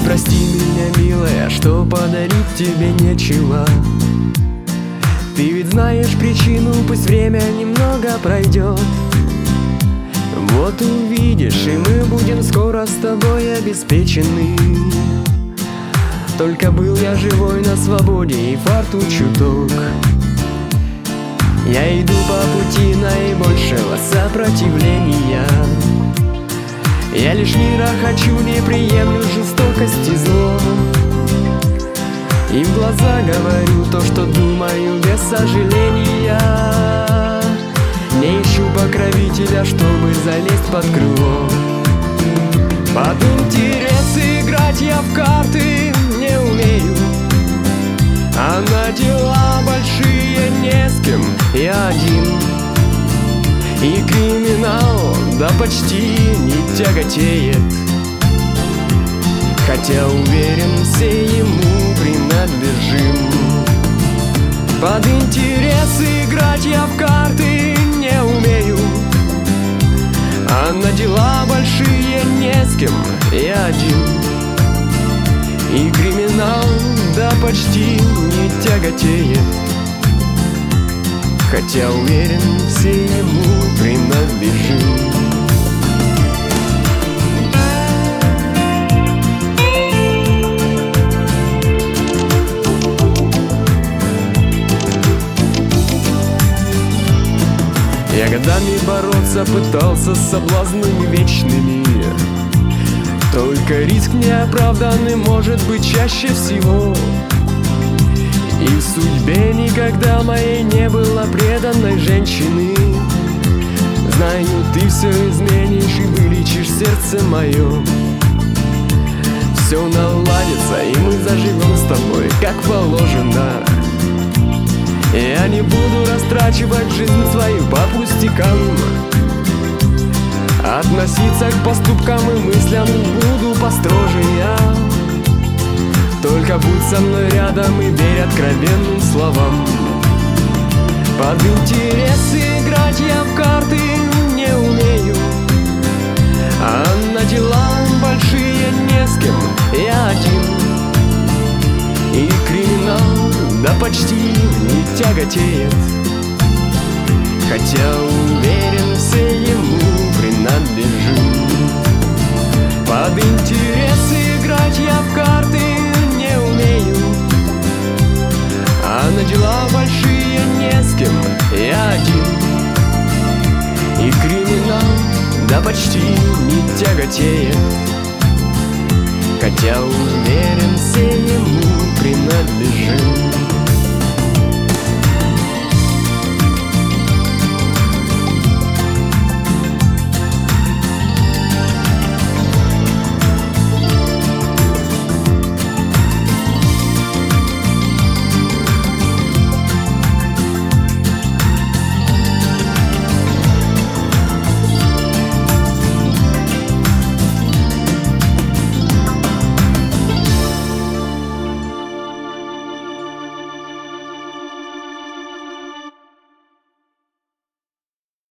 прости меня, милая, что подарить тебе нечего. Ты ведь знаешь причину, пусть время немного пройдет. Вот увидишь, и мы будем скоро с тобой обеспечены. Только был я живой на свободе и фарту чуток. Я иду по пути наибольшего сопротивления. Я лишь мира хочу, не приемлю жестокости, зло. И в глаза говорю то, что думаю без сожаления. Не ищу покровителя, чтобы залезть под крыло. Под интересы играть я в карты не умею, а на дела большие не с кем, я один. И криминал, да почти не тяготеет, хотя уверен, все ему принадлежим. Под интересы играть я в карты не умею, а на дела большие не с кем, я один. И криминал, да почти не тяготеет, хотя уверен, все ему принадлежим. Я годами бороться пытался с соблазнами вечными. Только риск неоправданный может быть чаще всего. И в судьбе никогда моей не было преданной женщины. Знаю, ты все изменишь и вылечишь сердце мое. Все наладится, и мы заживем с тобой, как положено. Я не буду растрачивать жизнь свою по пустякам. Относиться к поступкам и мыслям буду построже я. Только будь со мной рядом и верь откровенным словам. Под интересы играть я в карты не умею, а на дела большие не с кем, я один. И криминал, да почти не тяготеет, хотя уверен, все ему принадлежим. Под интересы играть я в карты не умею, а на дела большие не с кем, я один. И криминал, да почти не тяготеет, хотя уверен, все ему принадлежим.